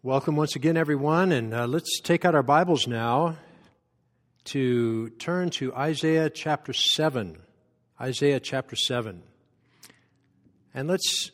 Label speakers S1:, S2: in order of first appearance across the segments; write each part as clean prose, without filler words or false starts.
S1: Welcome once again, everyone, and let's take out our Bibles now to turn to Isaiah chapter 7. Isaiah chapter 7. And let's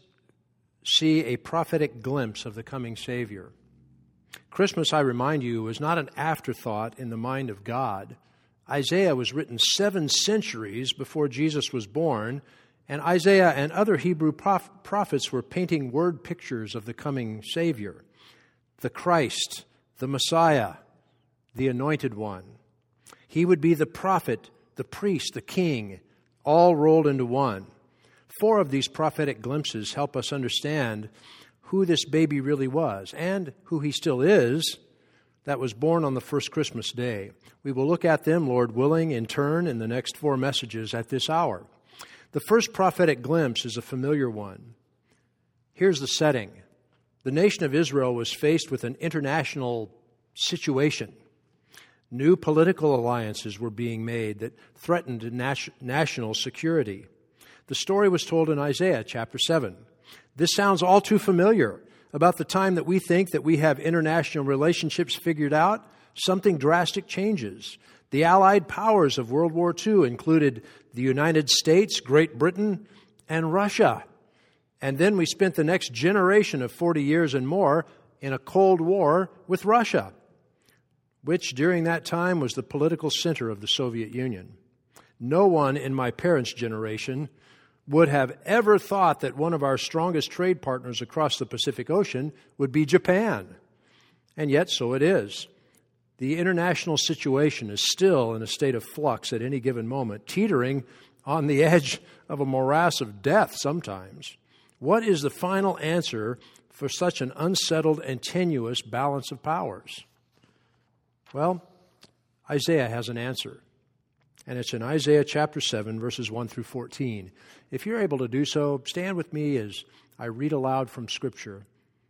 S1: see a prophetic glimpse of the coming Savior. Christmas, I remind you, was not an afterthought in the mind of God. Isaiah was written 7 centuries before Jesus was born, and Isaiah and other Hebrew prophets were painting word pictures of the coming Savior. The Christ, the Messiah, the Anointed One. He would be the prophet, the priest, the king, all rolled into one. 4 of these prophetic glimpses help us understand who this baby really was and who he still is that was born on the first Christmas day. We will look at them, Lord willing, in turn in the next 4 messages at this hour. The first prophetic glimpse is a familiar one. Here's the setting. The nation of Israel was faced with an international situation. New political alliances were being made that threatened national security. The story was told in Isaiah chapter 7. This sounds all too familiar. About the time that we think that we have international relationships figured out, something drastic changes. The Allied powers of World War II included the United States, Great Britain, and Russia. And then we spent the next generation of 40 years and more in a Cold War with Russia, which during that time was the political center of the Soviet Union. No one in my parents' generation would have ever thought that one of our strongest trade partners across the Pacific Ocean would be Japan. And yet, so it is. The international situation is still in a state of flux at any given moment, teetering on the edge of a morass of death sometimes. What is the final answer for such an unsettled and tenuous balance of powers? Well, Isaiah has an answer, and it's in Isaiah chapter 7, verses 1 through 14. If you're able to do so, stand with me as I read aloud from Scripture.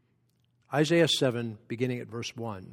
S1: Isaiah 7, beginning at verse 1.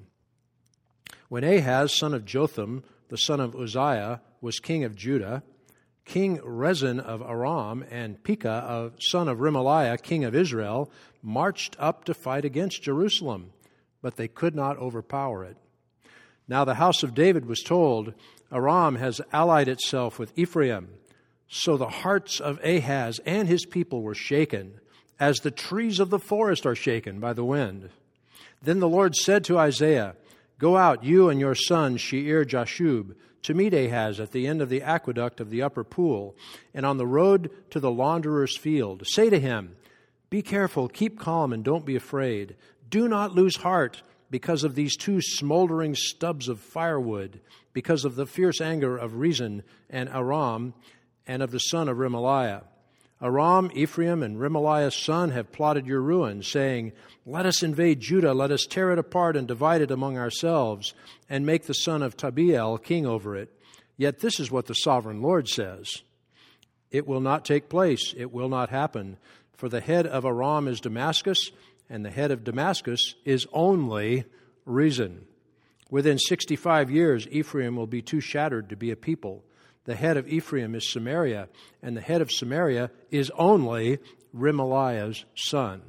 S1: When Ahaz, son of Jotham, the son of Uzziah, was king of Judah, King Rezin of Aram and Pekah, son of Remaliah, king of Israel, marched up to fight against Jerusalem, but they could not overpower it. Now the house of David was told, Aram has allied itself with Ephraim. So the hearts of Ahaz and his people were shaken, as the trees of the forest are shaken by the wind. Then the Lord said to Isaiah, Go out, you and your son Shear-Jashub, to meet Ahaz at the end of the aqueduct of the upper pool, and on the road to the launderer's field. Say to him, Be careful, keep calm, and don't be afraid. Do not lose heart because of these 2 smoldering stubs of firewood, because of the fierce anger of Rezin and Aram, and of the son of Remaliah. Aram, Ephraim, and Remaliah's son have plotted your ruin, saying, Let us invade Judah, let us tear it apart and divide it among ourselves, and make the son of Tabeal king over it. Yet this is what the sovereign Lord says. It will not take place, it will not happen, for the head of Aram is Damascus, and the head of Damascus is only Rezin. Within 65 years, Ephraim will be too shattered to be a people. The head of Ephraim is Samaria, and the head of Samaria is only Remaliah's son.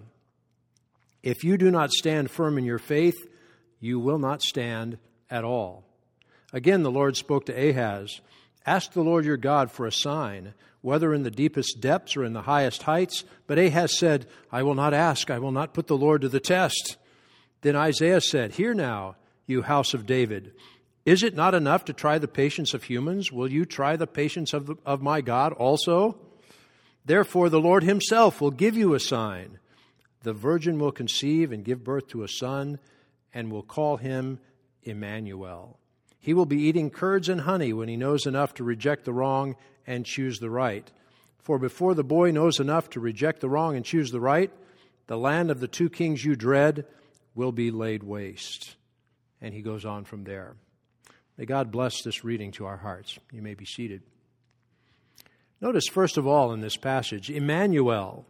S1: If you do not stand firm in your faith, you will not stand at all. Again, the Lord spoke to Ahaz, Ask the Lord your God for a sign, whether in the deepest depths or in the highest heights. But Ahaz said, I will not ask, I will not put the Lord to the test. Then Isaiah said, Hear now, you house of David. Is it not enough to try the patience of humans? Will you try the patience of my God also? Therefore the Lord himself will give you a sign. The virgin will conceive and give birth to a son, and will call him Emmanuel. He will be eating curds and honey when he knows enough to reject the wrong and choose the right. For before the boy knows enough to reject the wrong and choose the right, the land of the 2 kings you dread will be laid waste. And he goes on from there. May God bless this reading to our hearts. You may be seated. Notice, first of all, in this passage, Emmanuel,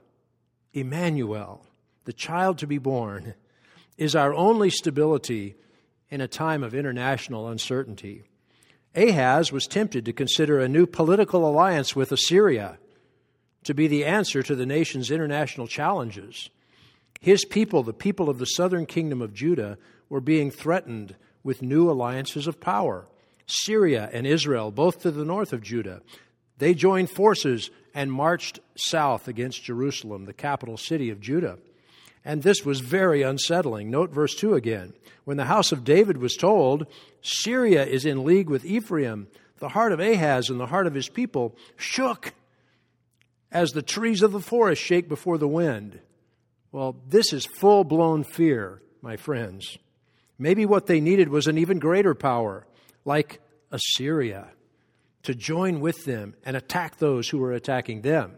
S1: the child to be born, is our only stability in a time of international uncertainty. Ahaz was tempted to consider a new political alliance with Assyria to be the answer to the nation's international challenges. His people, the people of the southern kingdom of Judah, were being threatened with new alliances of power. Syria and Israel, both to the north of Judah, they joined forces and marched south against Jerusalem, the capital city of Judah. And this was very unsettling. Note verse 2 again. When the house of David was told, Syria is in league with Ephraim, the heart of Ahaz and the heart of his people shook as the trees of the forest shake before the wind. Well, this is full-blown fear, my friends. Maybe what they needed was an even greater power, like Assyria, to join with them and attack those who were attacking them.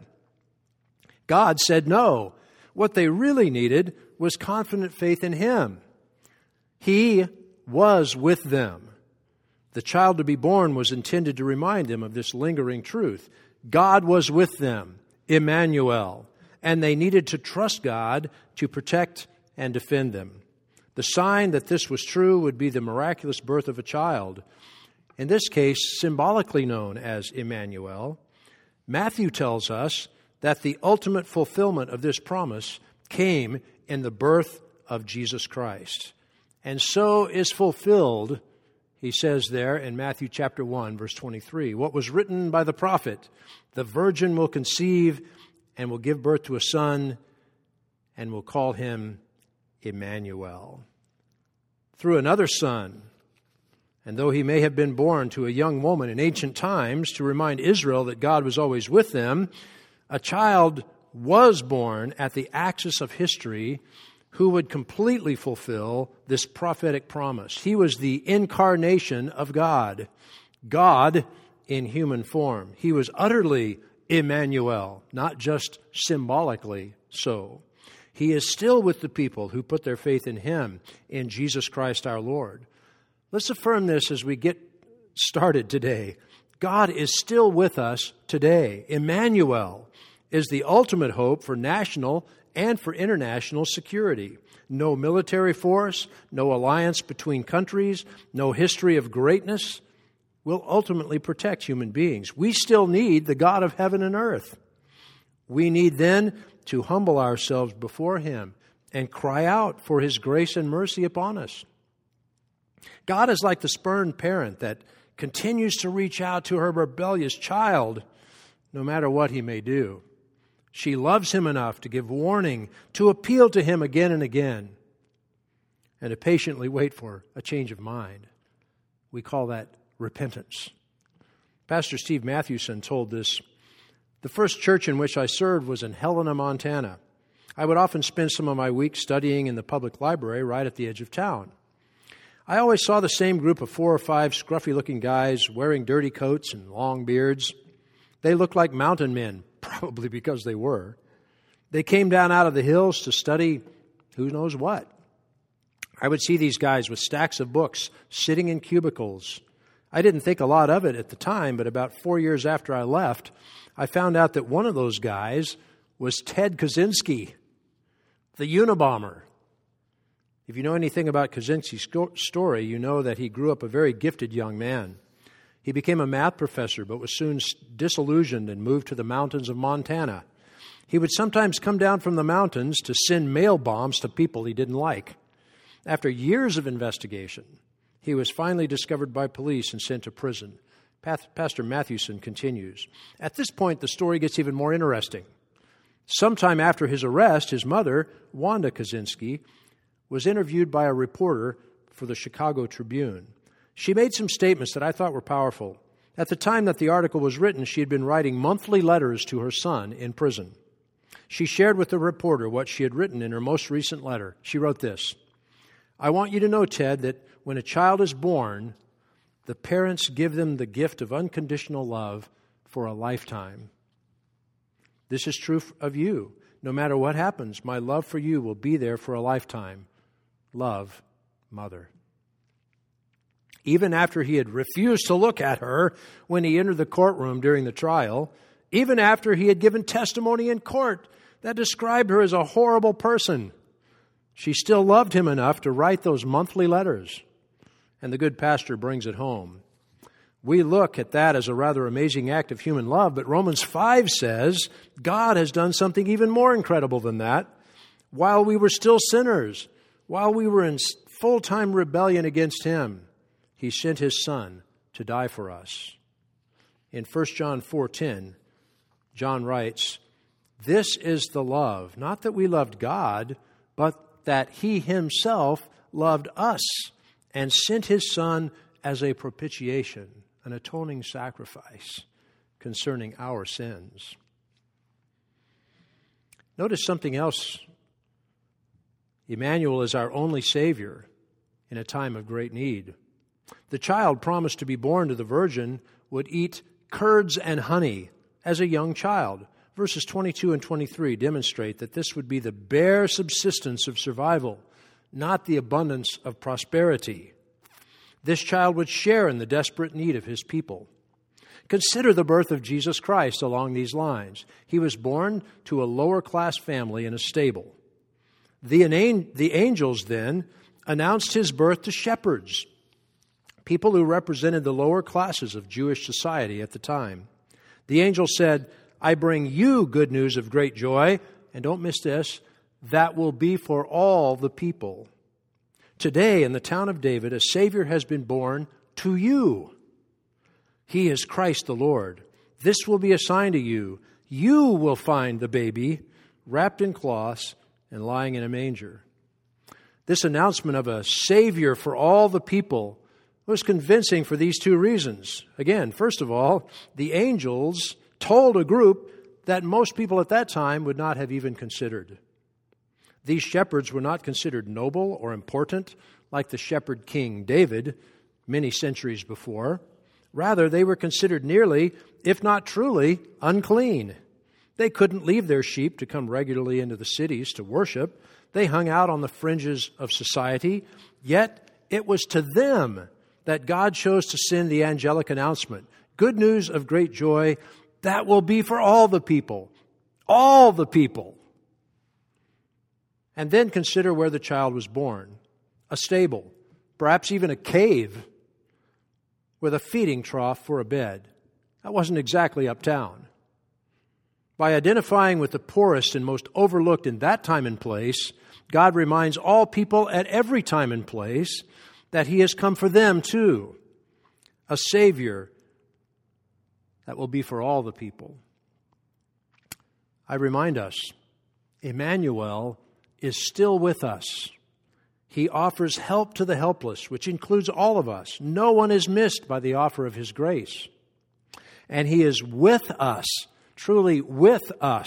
S1: God said no. What they really needed was confident faith in Him. He was with them. The child to be born was intended to remind them of this lingering truth. God was with them, Emmanuel, and they needed to trust God to protect and defend them. The sign that this was true would be the miraculous birth of a child, in this case symbolically known as Emmanuel. Matthew tells us that the ultimate fulfillment of this promise came in the birth of Jesus Christ. And so is fulfilled, he says there in Matthew chapter 1, verse 23, what was written by the prophet, the virgin will conceive and will give birth to a son and will call him Emmanuel. Through another son, and though he may have been born to a young woman in ancient times to remind Israel that God was always with them, a child was born at the axis of history who would completely fulfill this prophetic promise. He was the incarnation of God, God in human form. He was utterly Emmanuel, not just symbolically so. He is still with the people who put their faith in Him, in Jesus Christ our Lord. Let's affirm this as we get started today. God is still with us today. Emmanuel is the ultimate hope for national and for international security. No military force, no alliance between countries, no history of greatness will ultimately protect human beings. We still need the God of heaven and earth. We need then to humble ourselves before Him and cry out for His grace and mercy upon us. God is like the spurned parent that continues to reach out to her rebellious child no matter what he may do. She loves him enough to give warning, to appeal to him again and again, and to patiently wait for a change of mind. We call that repentance. Pastor Steve Mathewson told this. The first church in which I served was in Helena, Montana. I would often spend some of my weeks studying in the public library right at the edge of town. I always saw the same group of 4 or 5 scruffy-looking guys wearing dirty coats and long beards. They looked like mountain men, probably because they were. They came down out of the hills to study who knows what. I would see these guys with stacks of books sitting in cubicles. I didn't think a lot of it at the time, but about 4 years after I left, I found out that one of those guys was Ted Kaczynski, the Unabomber. If you know anything about Kaczynski's story, you know that he grew up a very gifted young man. He became a math professor, but was soon disillusioned and moved to the mountains of Montana. He would sometimes come down from the mountains to send mail bombs to people he didn't like. After years of investigation, he was finally discovered by police and sent to prison. Pastor Mathewson continues. At this point, the story gets even more interesting. Sometime after his arrest, his mother, Wanda Kaczynski, was interviewed by a reporter for the Chicago Tribune. She made some statements that I thought were powerful. At the time that the article was written, she had been writing monthly letters to her son in prison. She shared with the reporter what she had written in her most recent letter. She wrote this: I want you to know, Ted, that when a child is born, the parents give them the gift of unconditional love for a lifetime. This is true of you. No matter what happens, my love for you will be there for a lifetime. Love, Mother. Even after he had refused to look at her when he entered the courtroom during the trial, even after he had given testimony in court that described her as a horrible person, she still loved him enough to write those monthly letters. And the good pastor brings it home. We look at that as a rather amazing act of human love, but Romans 5 says God has done something even more incredible than that. while we were still sinners, while we were in full-time rebellion against him, he sent his Son to die for us. In 1 John 4:10, John writes, "This is the love, not that we loved God, but that he himself loved us and sent his Son as a propitiation," an atoning sacrifice concerning our sins. Notice something else. Emmanuel is our only Savior in a time of great need. The child promised to be born to the Virgin would eat curds and honey as a young child. Verses 22 and 23 demonstrate that this would be the bare subsistence of survival, not the abundance of prosperity. This child would share in the desperate need of his people. Consider the birth of Jesus Christ along these lines. He was born to a lower-class family in a stable. The angels then announced his birth to shepherds, people who represented the lower classes of Jewish society at the time. The angel said, "I bring you good news of great joy," and don't miss this, "that will be for all the people. Today in the town of David, a Savior has been born to you. He is Christ the Lord. This will be a sign to you. You will find the baby wrapped in cloths and lying in a manger." This announcement of a Savior for all the people was convincing for these two reasons. Again, first of all, the angels told a group that most people at that time would not have even considered. These shepherds were not considered noble or important like the shepherd king David many centuries before. Rather, they were considered nearly, if not truly, unclean. They couldn't leave their sheep to come regularly into the cities to worship. They hung out on the fringes of society. Yet, it was to them that God chose to send the angelic announcement. Good news of great joy that will be for all the people. All the people. And then consider where the child was born. A stable, perhaps even a cave, with a feeding trough for a bed. That wasn't exactly uptown. By identifying with the poorest and most overlooked in that time and place, God reminds all people at every time and place that he has come for them too. A Savior that will be for all the people. I remind us, Emmanuel is still with us. He offers help to the helpless, which includes all of us. No one is missed by the offer of his grace. And he is with us, truly with us.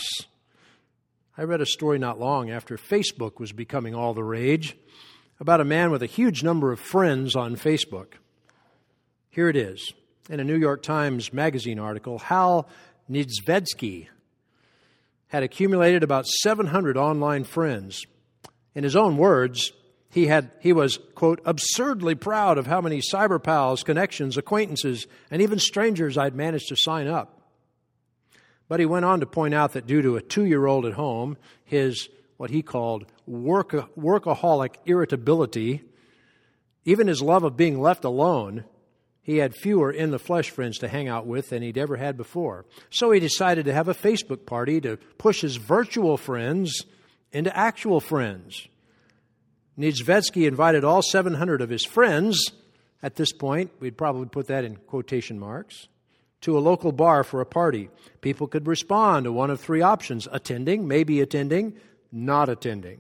S1: I read a story not long after Facebook was becoming all the rage about a man with a huge number of friends on Facebook. Here it is. In a New York Times Magazine article, Hal Niedzwiecki had accumulated about 700 online friends. In his own words, he was, quote, absurdly proud of how many cyber pals, connections, acquaintances, and even strangers I'd managed to sign up. But he went on to point out that due to a 2-year-old at home, his, what he called workaholic irritability, even his love of being left alone, he had fewer in-the-flesh friends to hang out with than he'd ever had before. So he decided to have a Facebook party to push his virtual friends into actual friends. Niedzwiecki invited all 700 of his friends, at this point, we'd probably put that in quotation marks, to a local bar for a party. People could respond to one of three options: attending, maybe attending, not attending.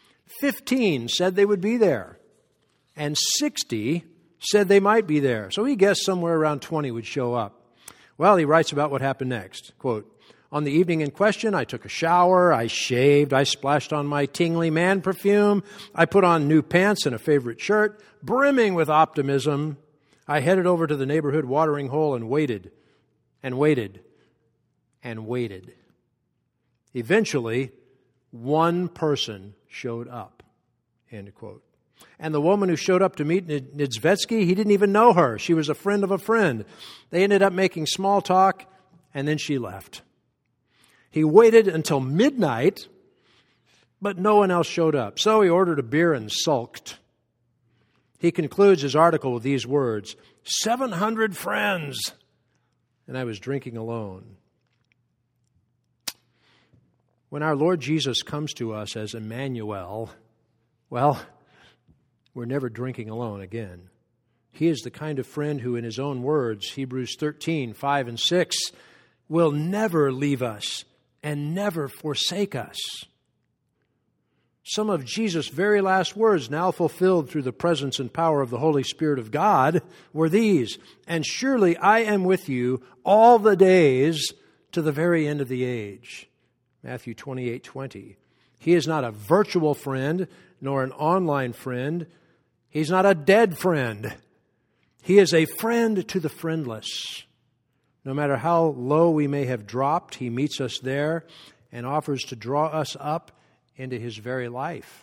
S1: 15 said they would be there, and 60 said they might be there. So he guessed somewhere around 20 would show up. Well, he writes about what happened next. Quote, "On the evening in question, I took a shower, I shaved, I splashed on my tingly man perfume, I put on new pants and a favorite shirt. Brimming with optimism, I headed over to the neighborhood watering hole and waited, and waited, and waited. Eventually, one person showed up," end quote. And the woman who showed up to meet Niedzwiecki, he didn't even know her. She was a friend of a friend. They ended up making small talk, and then she left. He waited until midnight, but no one else showed up. So he ordered a beer and sulked. He concludes his article with these words, 700 friends, and I was drinking alone. When our Lord Jesus comes to us as Emmanuel, well, we're never drinking alone again. He is the kind of friend who, in his own words, Hebrews 13, 5 and 6, will never leave us and never forsake us. Some of Jesus' very last words, now fulfilled through the presence and power of the Holy Spirit of God, were these, "And surely I am with you all the days to the very end of the age." Matthew 28:20. He is not a virtual friend, nor an online friend. He's not a dead friend. He is a friend to the friendless. No matter how low we may have dropped, He meets us there and offers to draw us up into His very life.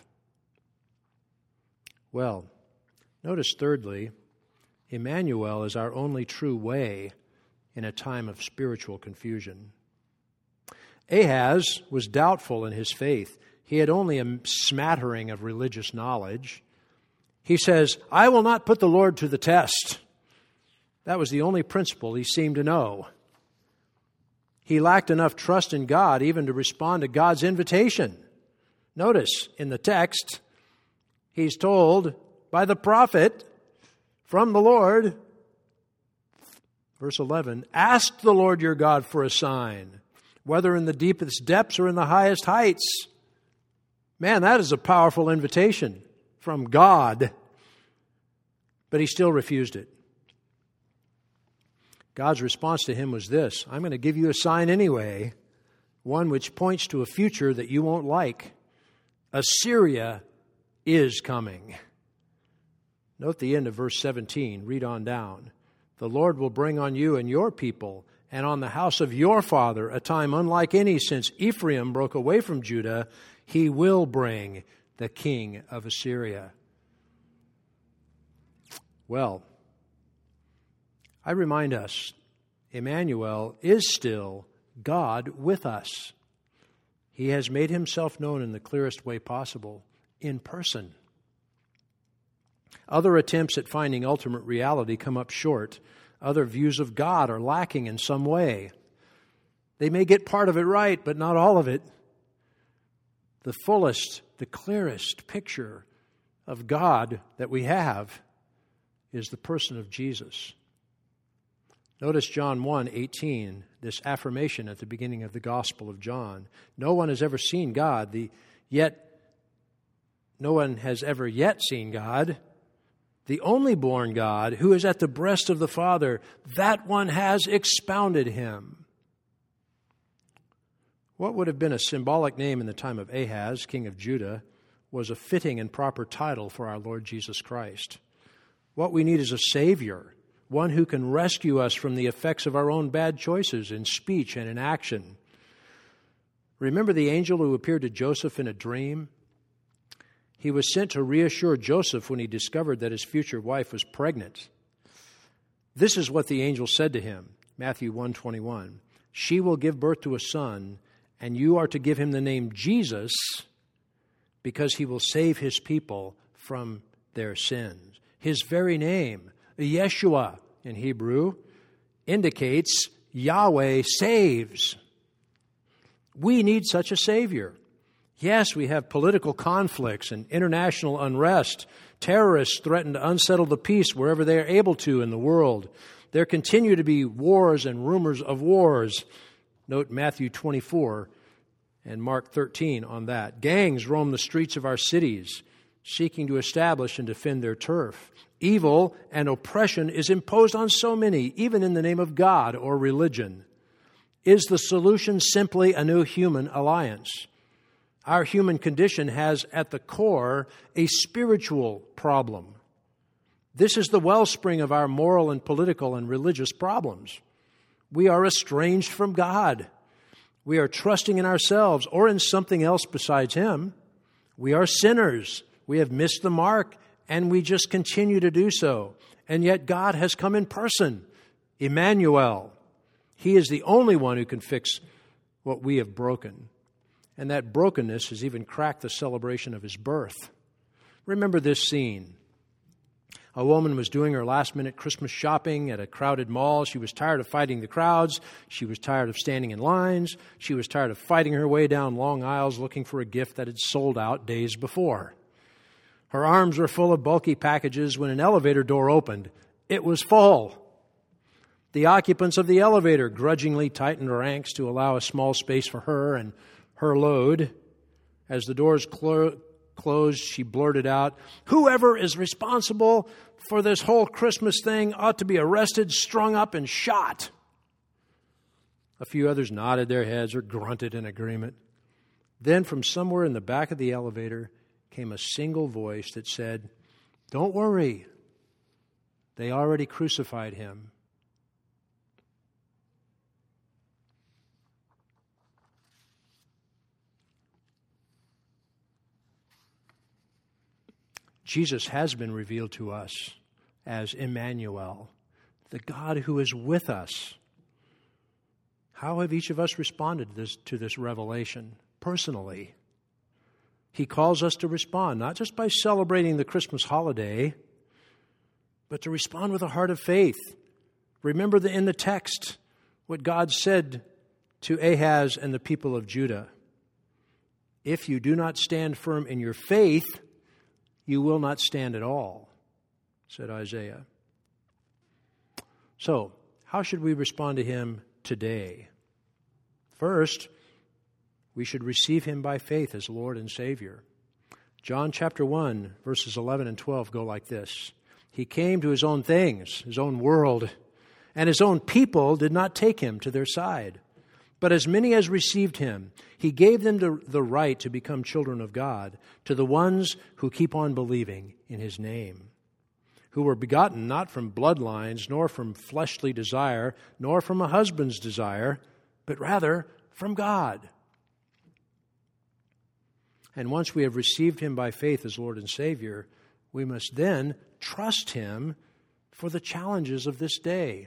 S1: Well, notice thirdly, Emmanuel is our only true way in a time of spiritual confusion. Ahaz was doubtful in his faith. He had only a smattering of religious knowledge. He says, "I will not put the Lord to the test." That was the only principle he seemed to know. He lacked enough trust in God even to respond to God's invitation. Notice in the text, he's told by the prophet from the Lord, verse 11, "Ask the Lord your God for a sign, whether in the deepest depths or in the highest heights." Man, that is a powerful invitation from God. But he still refused it. God's response to him was this: "I'm going to give you a sign anyway, one which points to a future that you won't like. Assyria is coming." Note the end of verse 17. Read on down. "The Lord will bring on you and your people and on the house of your father a time unlike any since Ephraim broke away from Judah. He will bring the king of Assyria." Well, I remind us, Emmanuel is still God with us. He has made himself known in the clearest way possible, in person. Other attempts at finding ultimate reality come up short. Other views of God are lacking in some way. They may get part of it right, but not all of it. The fullest, the clearest picture of God that we have is the person of Jesus. Notice John 1:18, this affirmation at the beginning of the Gospel of John. No one has ever seen God, no one has ever yet seen God. The only born God, who is at the breast of the Father, that one has expounded him. What would have been a symbolic name in the time of Ahaz, king of Judah, was a fitting and proper title for our Lord Jesus Christ. What we need is a Savior, one who can rescue us from the effects of our own bad choices in speech and in action. Remember the angel who appeared to Joseph in a dream? He was sent to reassure Joseph when he discovered that his future wife was pregnant. This is what the angel said to him, Matthew 1:21. "She will give birth to a son, and you are to give him the name Jesus, because he will save his people from their sins." His very name, Yeshua in Hebrew, indicates Yahweh saves. We need such a Savior. Yes, we have political conflicts and international unrest. Terrorists threaten to unsettle the peace wherever they are able to in the world. There continue to be wars and rumors of wars. Note Matthew 24 and Mark 13 on that. Gangs roam the streets of our cities, seeking to establish and defend their turf. Evil and oppression is imposed on so many, even in the name of God or religion. Is the solution simply a new human alliance? Our human condition has at the core a spiritual problem. This is the wellspring of our moral and political and religious problems. We are estranged from God. We are trusting in ourselves or in something else besides Him. We are sinners. We have missed the mark, and we just continue to do so. And yet God has come in person, Emmanuel. He is the only one who can fix what we have broken. And that brokenness has even cracked the celebration of His birth. Remember this scene. A woman was doing her last-minute Christmas shopping at a crowded mall. She was tired of fighting the crowds. She was tired of standing in lines. She was tired of fighting her way down long aisles looking for a gift that had sold out days before. Her arms were full of bulky packages when an elevator door opened. It was full. The occupants of the elevator grudgingly tightened ranks to allow a small space for her and her load. As the doors closed, she blurted out, "Whoever is responsible for this whole Christmas thing ought to be arrested, strung up, and shot." A few others nodded their heads or grunted in agreement. Then from somewhere in the back of the elevator came a single voice that said, "Don't worry. They already crucified him." Jesus has been revealed to us as Emmanuel, the God who is with us. How have each of us responded to this revelation personally? He calls us to respond, not just by celebrating the Christmas holiday, but to respond with a heart of faith. Remember in the text what God said to Ahaz and the people of Judah. "If you do not stand firm in your faith, you will not stand at all," said Isaiah. So, how should we respond to him today? First, we should receive him by faith as Lord and Savior. John chapter 1, verses 11 and 12 go like this. "He came to his own things, his own world, and his own people did not take him to their side. But as many as received him, he gave them the right to become children of God, to the ones who keep on believing in his name, who were begotten not from bloodlines, nor from fleshly desire, nor from a husband's desire, but rather from God." And once we have received him by faith as Lord and Savior, we must then trust him for the challenges of this day.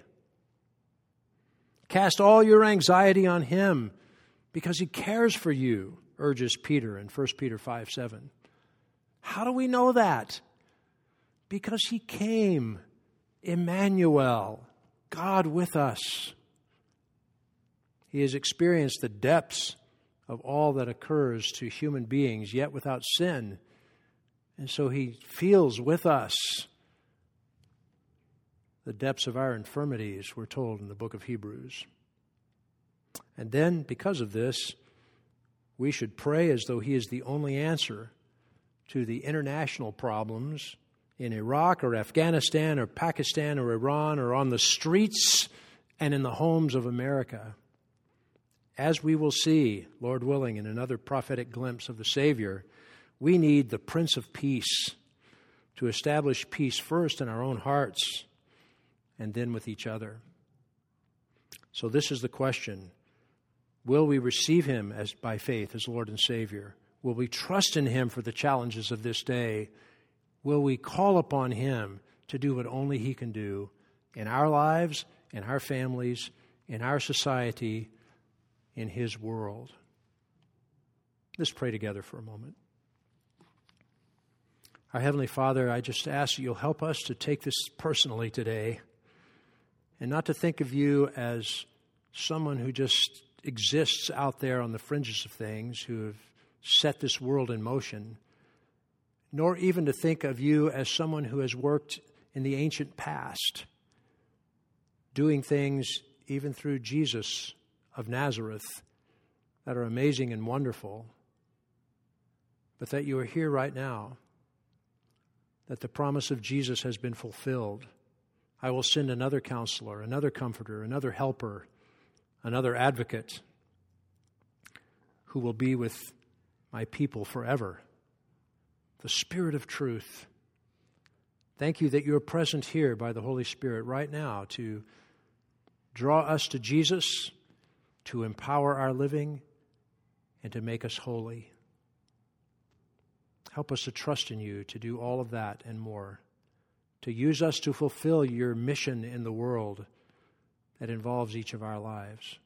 S1: "Cast all your anxiety on him because he cares for you," urges Peter in 1 Peter 5:7. How do we know that? Because he came, Emmanuel, God with us. He has experienced the depths of all that occurs to human beings, yet without sin. And so he feels with us the depths of our infirmities, we're told in the book of Hebrews. And then, because of this, we should pray as though he is the only answer to the international problems in Iraq or Afghanistan or Pakistan or Iran or on the streets and in the homes of America. As we will see, Lord willing, in another prophetic glimpse of the Savior, we need the Prince of Peace to establish peace first in our own hearts and then with each other. So this is the question. Will we receive him by faith as Lord and Savior? Will we trust in him for the challenges of this day? Will we call upon him to do what only he can do in our lives, in our families, in our society, in his world? Let's pray together for a moment. Our Heavenly Father, I just ask that you'll help us to take this personally today and not to think of you as someone who just exists out there on the fringes of things, who have set this world in motion, nor even to think of you as someone who has worked in the ancient past, doing things even through Jesus of Nazareth that are amazing and wonderful, but that you are here right now, that the promise of Jesus has been fulfilled. I will send another counselor, another comforter, another helper, another advocate who will be with my people forever. The Spirit of truth. Thank you that you are present here by the Holy Spirit right now to draw us to Jesus, to empower our living, and to make us holy. Help us to trust in you to do all of that and more, to use us to fulfill your mission in the world that involves each of our lives.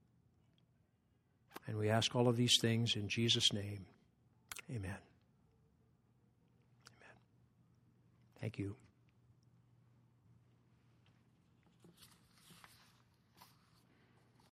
S1: And we ask all of these things in Jesus' name. Amen. Amen. Thank you.